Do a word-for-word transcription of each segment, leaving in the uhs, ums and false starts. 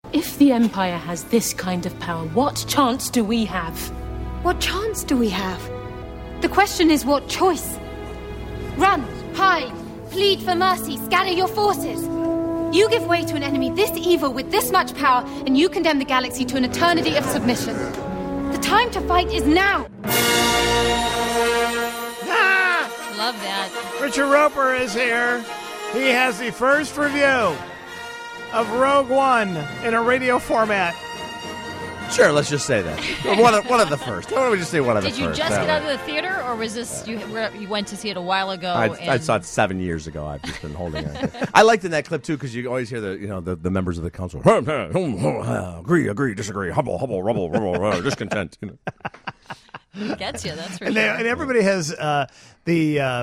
If the Empire has this kind of power, what chance do we have? What chance do we have? The question is, what choice? Run, hide, plead for mercy, scatter your forces. You give way to an enemy this evil with this much power, and you condemn the galaxy to an eternity of submission. The time to fight is now. Ah! Love that. Richard Roper is here. He has the first review of Rogue One in a radio format. Sure, let's just say that. One of, one of the first. Why don't we just say one of the Did first? you just that get way. out of the theater, or was this you? You went to see it a while ago? I, and... I saw it seven years ago. I've just been holding it. I liked in that clip too because you always hear the you know the, the members of the council agree, agree, disagree, hubble, hubble, rubble, rubble, rubble, discontent. You know. Gets you. That's for and, sure. they, and everybody has uh, the uh,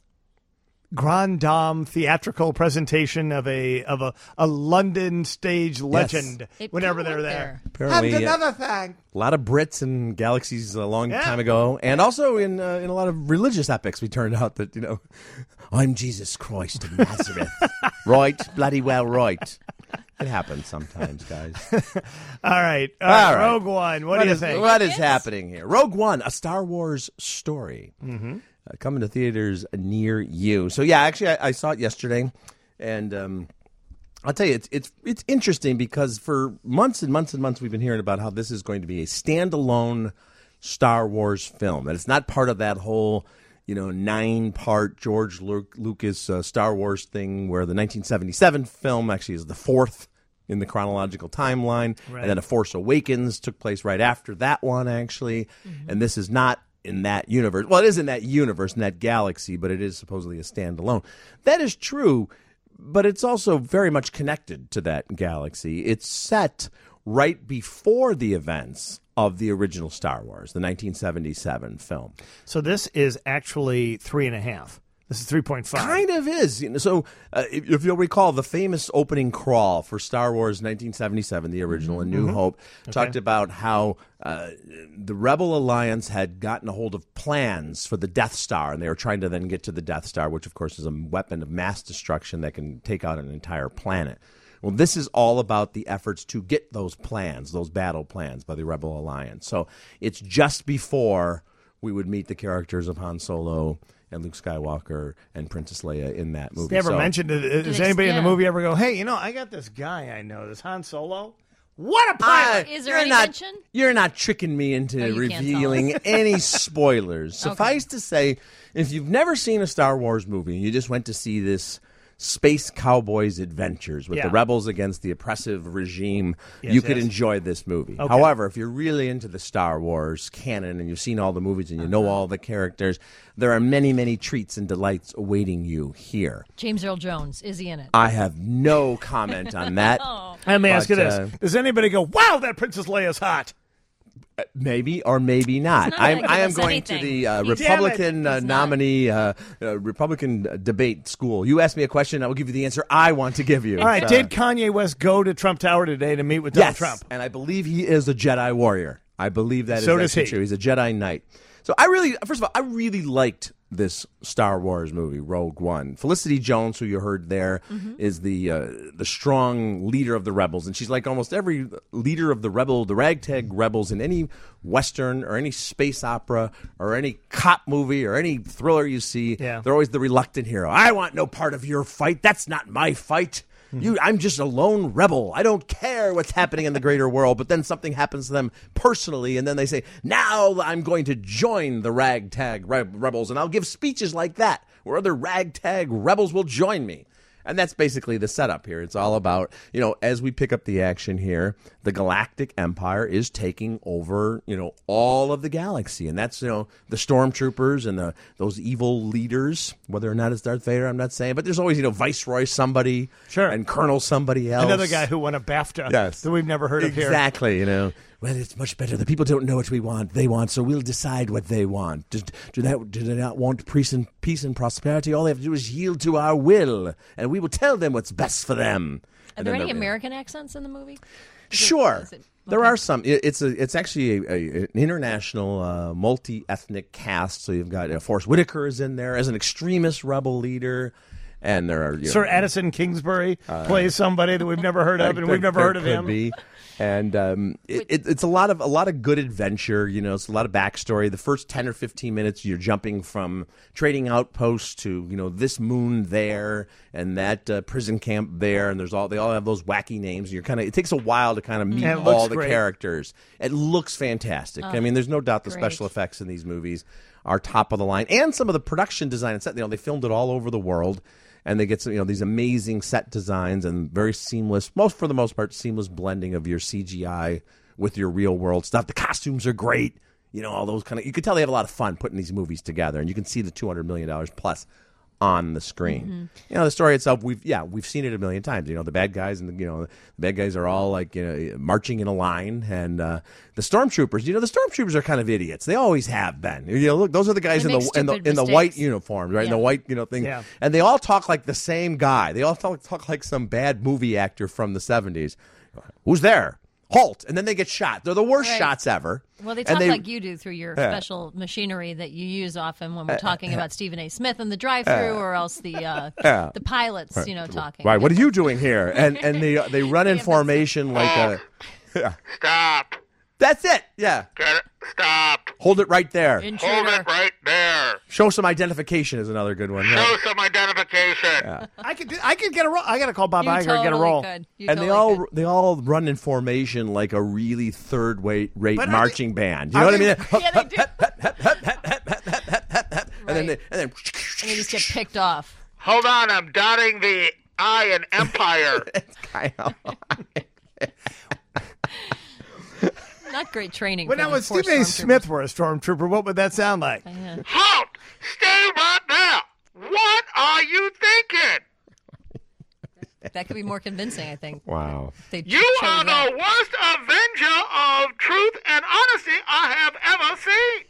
Grand Dame theatrical presentation of a of a, a London stage legend It whenever kinda they're went there. Apparently, and uh, another thing. A lot of Brits and galaxies a long Yeah. time ago, and also in uh, in a lot of religious epics, we turned out that you know, I'm Jesus Christ of Nazareth, right? Bloody well, right. It happens sometimes, guys. All right, all All right. right. Rogue One. What, What do you is, think? what is happening here? Rogue One, a Star Wars story. Mm-hmm. Uh, coming to theaters near you. So yeah, actually, I, I saw it yesterday, and um, I'll tell you, it's it's it's interesting because for months and months and months we've been hearing about how this is going to be a standalone Star Wars film, and it's not part of that whole you know nine part George Lu- Lucas uh, Star Wars thing where the nineteen seventy-seven film actually is the fourth in the chronological timeline, Right. and then A Force Awakens took place right after that one actually, Mm-hmm. and this is not in that universe. Well, it is in that universe, in that galaxy, but it is supposedly a standalone. That is true, but it's also very much connected to that galaxy. It's set right before the events of the original Star Wars, the nineteen seventy-seven film. So this is actually three and a half. This is three point five. Kind of is. You know, so uh, if, if you'll recall, the famous opening crawl for Star Wars nineteen seventy-seven, the original, A New Hope, talked about how uh, the Rebel Alliance had gotten a hold of plans for the Death Star, and they were trying to then get to the Death Star, which, of course, is a weapon of mass destruction that can take out an entire planet. Well, this is all about the efforts to get those plans, those battle plans by the Rebel Alliance. So it's just before we would meet the characters of Han Solo and Luke Skywalker and Princess Leia in that movie. They ever So- mentioned it? Does they- anybody in the yeah. movie ever go, hey, you know, I got this guy I know, this Han Solo? What a pilot! I- Is there you're any not, mention? You're not tricking me into Oh, you can't tell revealing us. any spoilers. Suffice to say, if you've never seen a Star Wars movie and you just went to see this space cowboys adventures with Yeah. the rebels against the oppressive regime, Yes, you could yes. enjoy this movie. Okay. However, if you're really into the Star Wars canon and you've seen all the movies and you know all the characters, there are many, many treats and delights awaiting you here. James Earl Jones, is he in it? I have no comment on that. Let me ask you But, this. uh, Does anybody go, wow, that Princess Leia's hot? Maybe or maybe not. not I'm, gonna I give am us going to anything. the uh, Damn it. Republican uh, He's not. nominee, uh, uh, Republican uh, debate school. You ask me a question, I will give you the answer I want to give you. All right, Uh, did Kanye West go to Trump Tower today to meet with Donald yes, Trump? and I believe he is a Jedi warrior. I believe that is So does actually he. true. He's a Jedi Knight. So I really, first of all, I really liked this Star Wars movie, Rogue One. Felicity Jones, who you heard there, is the uh, the strong leader of the rebels, and she's like almost every leader of the rebel, the ragtag rebels in any Western or any space opera or any cop movie or any thriller you see. Yeah. They're always the reluctant hero. I want no part of your fight. That's not my fight. You, I'm just a lone rebel. I don't care what's happening in the greater world. But then something happens to them personally, and then they say, now I'm going to join the ragtag re- rebels, and I'll give speeches like that where other ragtag rebels will join me. And that's basically the setup here. It's all about, you know, as we pick up the action here, the Galactic Empire is taking over, you know, all of the galaxy. And that's, you know, the stormtroopers and the those evil leaders, whether or not it's Darth Vader, I'm not saying. But there's always, you know, Viceroy somebody Sure. and Colonel somebody else. Another guy who won a BAFTA Yes. that we've never heard of here. Exactly, you know. Well, it's much better. The people don't know what we want. They want, so we'll decide what they want. Do, do, that, do they not want peace and, peace and prosperity? All they have to do is yield to our will, and we will tell them what's best for them. Are And there then any they'll- American accents in the movie? Is it- Sure, is it- there okay. are some. It- It's a. It's actually a, a, an international, uh, multi-ethnic cast. So you've got uh, Forrest Whitaker is in there as an extremist rebel leader. And there are you know, Sir Addison Kingsbury uh, plays somebody that we've never heard of, and there, we've never there heard of could him. Be. And um, it, it, it's a lot of a lot of good adventure. You know, it's a lot of backstory. The first ten or fifteen minutes, you're jumping from trading outposts to you know this moon there and that uh, prison camp there, and there's all they all have those wacky names. And you're kind of it takes a while to kind of meet Yeah, all the great. characters. It looks fantastic. I mean, there's no doubt the great. special effects in these movies are top of the line, and some of the production design and set. You know, they filmed it all over the world. And they get some, you know, these amazing set designs and very seamless, most for the most part, seamless blending of your C G I with your real world stuff. The costumes are great, you know, all those kind of. You can tell they have a lot of fun putting these movies together, and you can see the two hundred million dollars plus on the screen. Mm-hmm. You know, the story itself, we've yeah, we've seen it a million times. You know, the bad guys and the, you know the bad guys are all like you know marching in a line, and uh, the stormtroopers. You know, the stormtroopers are kind of idiots. They always have been. You know, look, those are the guys They in make the in the stupid in the mistakes. white uniforms, right? In the Yeah. white you know thing, Yeah. and they all talk like the same guy. They all talk, talk like some bad movie actor from the seventies. Who's there? Halt! And then they get shot. They're the worst Right. shots ever. Well, they And talk they- like you do through your Yeah. special machinery that you use often when we're talking about Stephen A. Smith and the drive-through, or else the uh, Yeah. the pilots, you know, talking. Why? What are you doing here? And and they they run in formation like a. Stop. That's it. Yeah. Get it. Stop. Hold it right there. Hold Intruder. it right there. Show some identification is another good one. Show Yeah. some identification. I could, do- I could get a roll. I got to call Bob You Iger totally and get a roll. could. You And they totally all could. they all run in formation like a really third rate rate But are marching band. You are know what I they- mean? Yeah, they do. And then Right. they, and then And they just get picked off. Hold on, I'm dotting the I in Empire. it's kind of Not great training. Well, for now, the if poor Stephen A. stormtroopers. Smith were a stormtrooper, what would that sound like? Halt! Stay right there. What are you thinking? That could be more convincing, I think. wow. They You chose are that. the worst avenger of truth and honesty I have ever seen.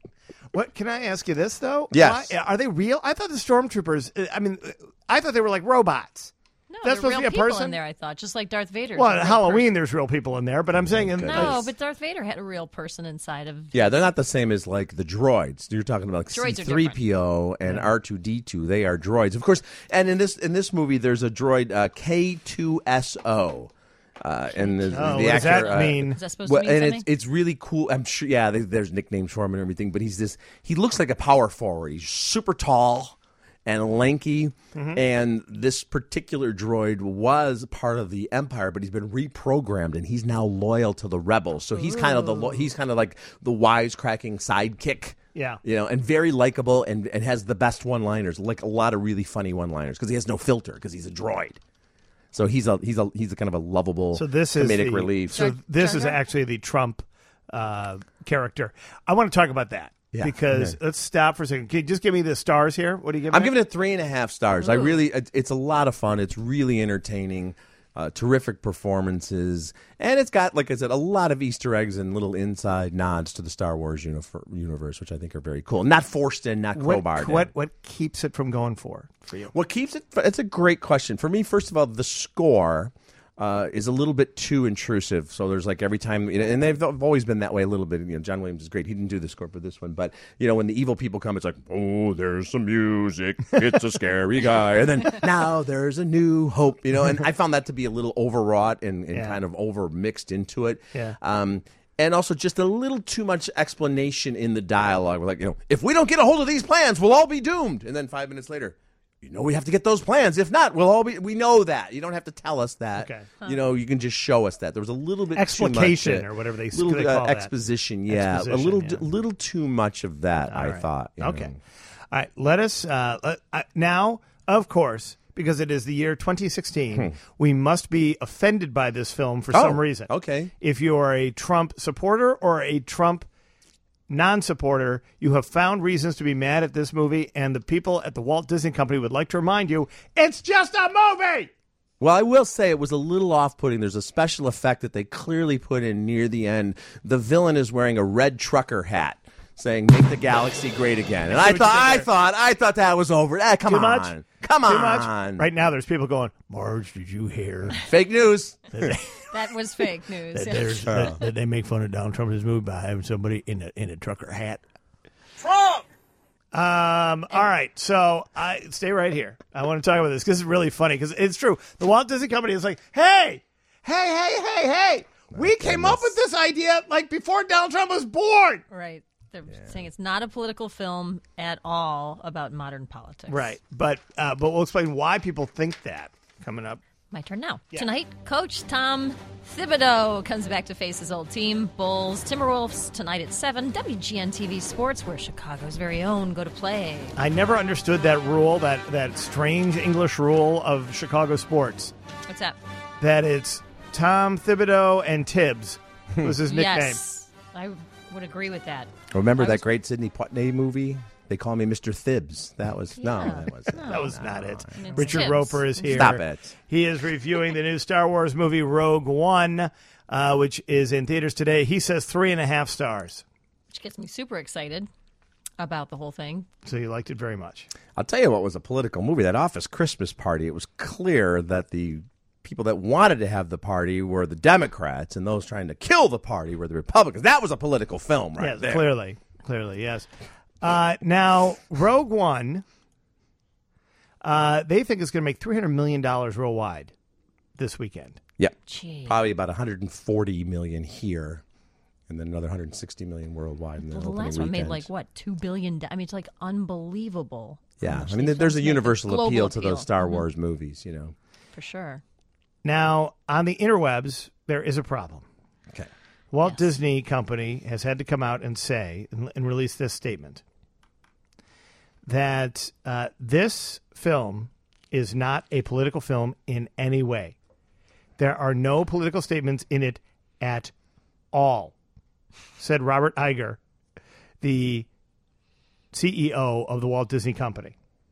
What can I ask you this though? Yes. Why, are they real? I thought the stormtroopers. uh, I mean, uh, I thought they were like robots. No, That's they're supposed to real be a people person? in there. I thought, just like Darth Vader. Well, at Halloween, there's real people in there, but I'm saying in, No, uh, but Darth Vader had a real person inside of. Yeah, they're not the same as like the droids. You're talking about like Droids C are three P O and R two D two. They are droids, of course. And in this in this movie, there's a droid uh, K two S O. Uh, and the, oh, the what does actor, that uh, mean? Is that supposed well, to mean and something? it's it's really cool. I'm sure. Yeah, they, there's nicknames for him and everything. But he's this. He looks like a power forward. He's super tall and lanky. Mm-hmm. And this particular droid was part of the Empire, but he's been reprogrammed, and he's now loyal to the rebels. So he's kind of the lo- he's kind of like the wisecracking sidekick. Yeah. You know, and very likable, and, and has the best one-liners, like a lot of really funny one-liners, because he has no filter, because he's a droid. So he's a he's a he's a kind of a lovable So this is comedic the, relief. So Jar- this Jar is Jar? actually the Trump uh, character. I want to talk about that Yeah, because okay. let's stop for a second. Can you just give me the stars here? What do you give? I'm it? giving it three and a half stars. I really, it- it's a lot of fun. It's really entertaining. Uh, terrific performances, and it's got, like I said, a lot of Easter eggs and little inside nods to the Star Wars unif- universe, which I think are very cool. Not forced in, not what, crowbarred in. what what keeps it from going forward for you? What keeps it? It's a great question for me. First of all, the score uh, is a little bit too intrusive. So there's like every time, you know, and they've always been that way a little bit. You know, John Williams is great. He didn't do the score for this one, but you know, when the evil people come, it's like, oh, there's some music. It's a scary guy, and then now there's a new hope. You know, and I found that to be a little overwrought and, and Yeah. kind of over mixed into it. Yeah. Um, and also just a little too much explanation in the dialogue. We're like, you know, if we don't get a hold of these plans, we'll all be doomed. And then five minutes later, you know, we have to get those plans. If not, we'll all be. We know that. You don't have to tell us that. Okay. You know, you can just show us that. There was a little bit Explication too much, uh, or whatever they- little, they uh, call that. exposition. Yeah, Exposition, a little, yeah. little too much of that. I right. thought. you Okay. know. All right. Let us uh, let, uh, now, of course, because it is the year twenty sixteen, we must be offended by this film for Hmm. Oh, some reason. okay. If you are a Trump supporter or a Trump non-supporter, you have found reasons to be mad at this movie, and the people at the Walt Disney Company would like to remind you, it's just a movie! Well, I will say it was a little off-putting. There's a special effect that they clearly put in near the end. The villain is wearing a red trucker hat, saying "Make the galaxy great again." And I what thought, you did I there. thought, I thought that was over. Ah, come Too on, much? come Too on. much? Right now, there's people going, Marge, did you hear Fake news. that, That was fake news. that there's, that, that they make fun of Donald Trump's movie by having somebody in a, in a trucker hat? Trump! Um, all right, so I stay right here. I want to talk about this because it's really funny because it's true. The Walt Disney Company is like, hey, hey, hey, hey, hey, we came up with this idea like before Donald Trump was born. Right. They're saying it's not a political film at all about modern politics. Right, but uh, but we'll explain why people think that coming up. My turn now. Yeah. Tonight, Coach Tom Thibodeau comes back to face his old team, Bulls. Timberwolves tonight at seven. W G N T V Sports, where Chicago's very own go to play. I never understood that rule, that, that strange English rule of Chicago sports. What's that? That it's Tom Thibodeau and Tibbs was his nickname. Yes, I would agree with that. Remember I that was- great Sidney Poitier movie? They call me Mister Thibs. That was no, Yeah. that wasn't. No. That was not it. It's Richard Tibbs. Roper is here. Stop it. He is reviewing the new Star Wars movie Rogue One, uh, which is in theaters today. He says three and a half stars. Which gets me super excited about the whole thing. So you liked it very much. I'll tell you what was a political movie. That Office Christmas Party. It was clear that the people that wanted to have the party were the Democrats, and those trying to kill the party were the Republicans. That was a political film, right Yes, there. clearly. Clearly, yes. Uh, now, Rogue One, uh, they think it's going to make three hundred million dollars worldwide this weekend. Yep. Gee. Probably about one hundred forty million here, and then another one hundred sixty million worldwide. In the Well, the opening last one made weekend. like, what, two billion dollars? I mean, it's like unbelievable. how Yeah, much I mean, these there's a films make. universal Global appeal to those appeal. Star Mhm. Wars movies, you know. For sure. Now, on the interwebs, there is a problem. Okay. Walt Yes. Disney Company has had to come out and say and, and release this statement that uh, this film is not a political film in any way. There are no political statements in it at all, said Robert Iger, the C E O of the Walt Disney Company.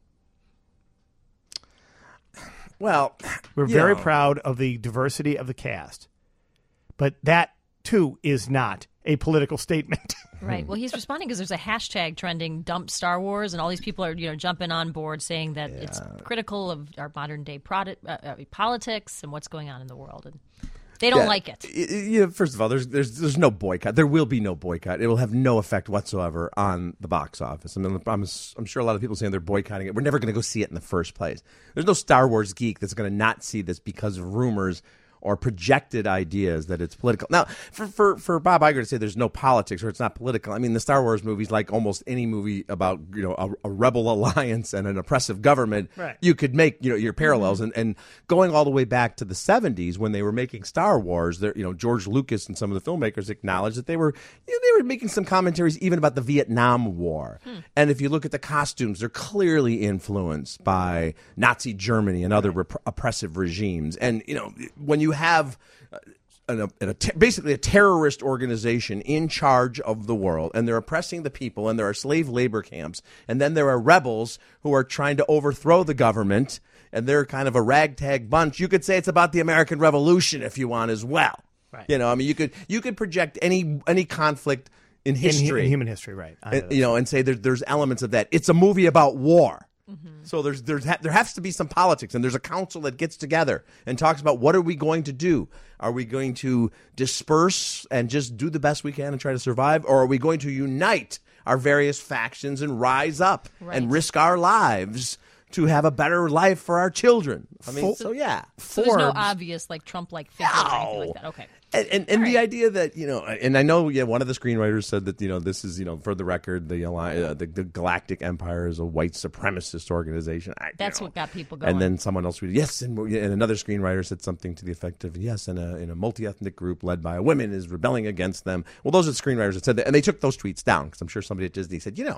Well, We're you very know, proud of the diversity of the cast, but that, too, is not a political statement. Right. Well, he's responding because there's a hashtag trending "Dump Star Wars," and all these people are, you know, jumping on board saying that it's critical of our modern day product, uh, uh, politics and what's going on in the world, and they don't Yeah. like it. Y- y- Yeah, first of all, there's there's there's no boycott. There will be no boycott. It will have no effect whatsoever on the box office. I mean, I'm I'm sure a lot of people saying they're boycotting it. We're never going to go see it in the first place. There's no Star Wars geek that's going to not see this because of rumors or projected ideas that it's political. Now, for, for, for Bob Iger to say there's no politics or it's not political, I mean, the Star Wars movies, like almost any movie about, you know, a, a rebel alliance and an oppressive government, Right. you could make, you know, your parallels. And, and going all the way back to the seventies when they were making Star Wars, there, you know, George Lucas and some of the filmmakers acknowledged that they were, you know, they were making some commentaries even about the Vietnam War. And if you look at the costumes, they're clearly influenced by Nazi Germany and other rep- oppressive regimes. And, you know, when you have uh, an, a, an, a te- basically a terrorist organization in charge of the world, and they're oppressing the people, and there are slave labor camps, and then there are rebels who are trying to overthrow the government, and they're kind of a ragtag bunch. You could say it's about the American Revolution if you want as well. Right. You know, I mean, you could you could project any any conflict in In, hu- history, in human history, right. I know and, you know, and say there, there's elements of that. It's a movie about war. So there's there's ha- there has to be some politics, and there's a council that gets together and talks about what are we going to do? Are we going to disperse and just do the best we can and try to survive, or are we going to unite our various factions and rise up Right. and risk our lives to have a better life for our children? I mean, Full- so yeah. So there's no Forbes- obvious like Trump-like figure or anything like that. Okay. And and, and the idea that, you know, and I know, yeah, one of the screenwriters said that, you know, this is, you know, for the record, the Alli- uh, the, the Galactic Empire is a white supremacist organization. I, you That's know. what got people going. And then someone else read, yes, and, and another screenwriter said something to the effect of, yes, and a, in a multi-ethnic group led by a woman is rebelling against them. Well, those are the screenwriters that said that, and they took those tweets down because I'm sure somebody at Disney said, you know,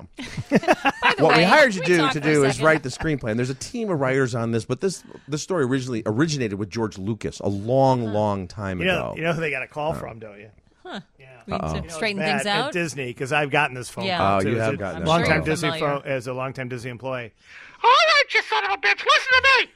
what we way, hired you we to do talked to for a do is second. write the screenplay. And there's a team of writers on this, but this this story originally originated with George Lucas a long, long time You know, ago. you know who they got a call from, don't you? Huh. Yeah. We need to You know, straighten Matt things out. At Disney, because I've gotten this phone Yeah. call Oh, too. you As have a gotten that longtime phone call. Disney Familiar. phone, as a longtime Disney employee. All right, you son of a bitch, listen to me.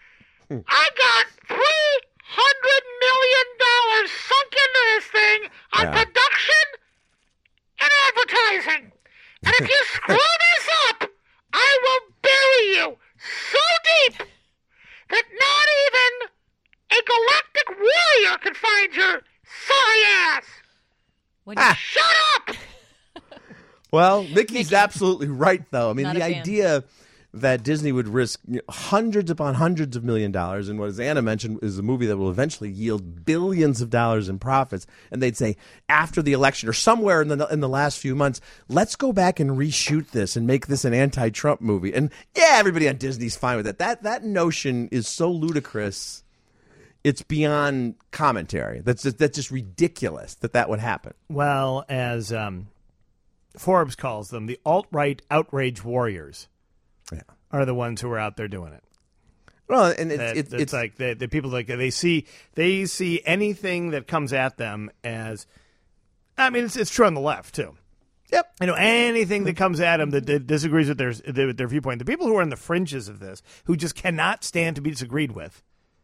I got three hundred million dollars sunk into this thing on Yeah. production and advertising. And if you screw this up, I will bury you so deep that not even a galactic warrior can find your sorry ass. What do you- Shut up! Well, Mickey's Mickey. absolutely right, though. I mean, Not the a fan. idea that Disney would risk you know, hundreds upon hundreds of million dollars in what, as Anna mentioned, is a movie that will eventually yield billions of dollars in profits, and they'd say after the election or somewhere in the in the last few months, let's go back and reshoot this and make this an anti-Trump movie. And yeah, everybody on Disney's fine with it. That that notion is so ludicrous. It's beyond commentary. That's just, that's just ridiculous that that would happen. Well, as um, Forbes calls them, the alt-right outrage warriors Yeah. are the ones who are out there doing it. Well, and it's That- it's, it's, it's like the, the people like they see they see anything that comes at them as, I mean, it's it's true on the left too. yep. You know, anything that comes at them that, that disagrees with their with their viewpoint. The people who are in the fringes of this, who just cannot stand to be disagreed with,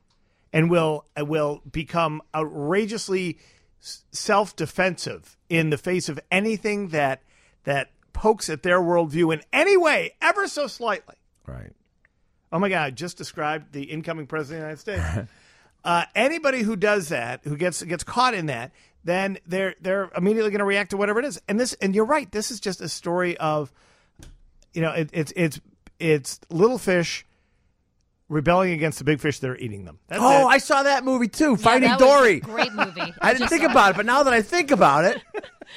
and will will become outrageously s- self-defensive in the face of anything that that pokes at their worldview in any way, ever so slightly. Right. Oh my God! I just described the incoming president of the United States. uh, anybody who does that, who gets gets caught in that, then they're they're immediately going to react to whatever it is. And this, and you're right. This is just a story of, you know, it, it's it's it's little fish rebelling against the big fish that are eating them. That's Oh, it. I saw that movie too, Yeah, Finding that was Dory. a great movie. I didn't just think saw about it, but now that I think about it.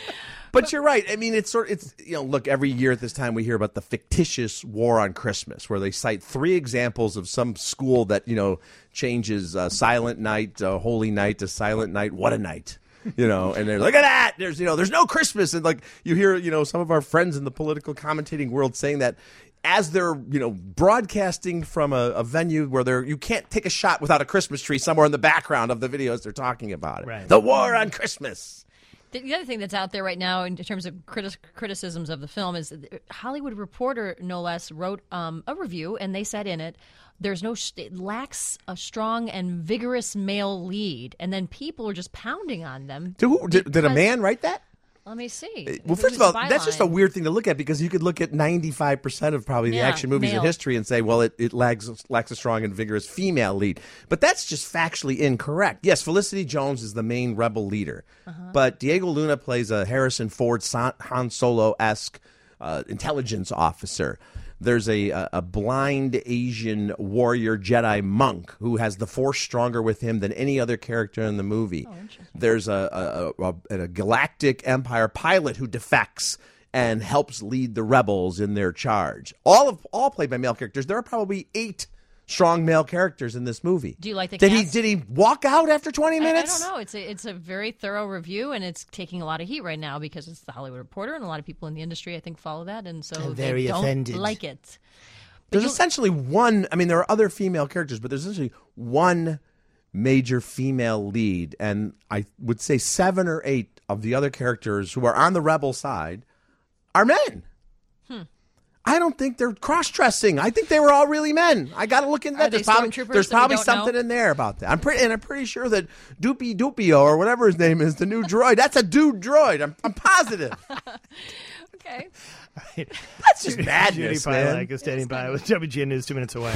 But you're right. I mean, it's sort. It's you know, look. Every year at this time, we hear about the fictitious war on Christmas, where they cite three examples of some school that you know changes uh, Silent Night, uh, Holy Night to Silent Night. What a night! You know, and they're look at that. There's you know, there's no Christmas, and like you hear you know some of our friends in the political commentating world saying that. As they're, you know, broadcasting from a, a venue where they're, you can't take a shot without a Christmas tree somewhere in the background of the videos they're talking about it. Right. The war on Christmas. The the other thing that's out there right now in terms of criti- criticisms of the film is that Hollywood Reporter, no less, wrote um, a review, and they said in it, there's no, it lacks a strong and vigorous male lead, and then people are just pounding on them. Did, who, did, did a because- man write that? Let me see. Well, It first of was all, a that's just a byline. weird thing to look at because you could look at ninety-five percent of probably the Yeah, action movies male. in history and say, well, it, it lacks, lacks a strong and vigorous female lead. But that's just factually incorrect. Yes, Felicity Jones is the main rebel leader. Uh-huh. But Diego Luna plays a Harrison Ford, San- Han Solo-esque uh, intelligence officer. There's a, a a blind Asian warrior Jedi monk who has the Force stronger with him than any other character in the movie. Oh, interesting. There's a a, a a galactic Empire pilot who defects and helps lead the rebels in their charge. All of all played by male characters. There are probably eight strong male characters in this movie. Do you like the did cast? he did he walk out after twenty I, I minutes? don't know. It's a, it's a very thorough review, and it's taking a lot of heat right now because it's the Hollywood Reporter, and a lot of people in the industry, I think, follow that, and so I'm they very don't offended. like it. There's essentially one. I mean, there are other female characters, but there's essentially one major female lead, and I would say seven or eight of the other characters who are on the rebel side are men. Hmm. I don't think they're cross-dressing. I think they were all really men. I got to look into Are that. they There's probably, stormtroopers there's that we probably don't something know? in there about that. I'm pretty, and I'm pretty sure that Doopy Doopio or whatever his name is, the new droid. That's a dude droid. I'm, I'm positive. Okay. That's just Judy madness, Pilak man. is standing by with W G N News two minutes away.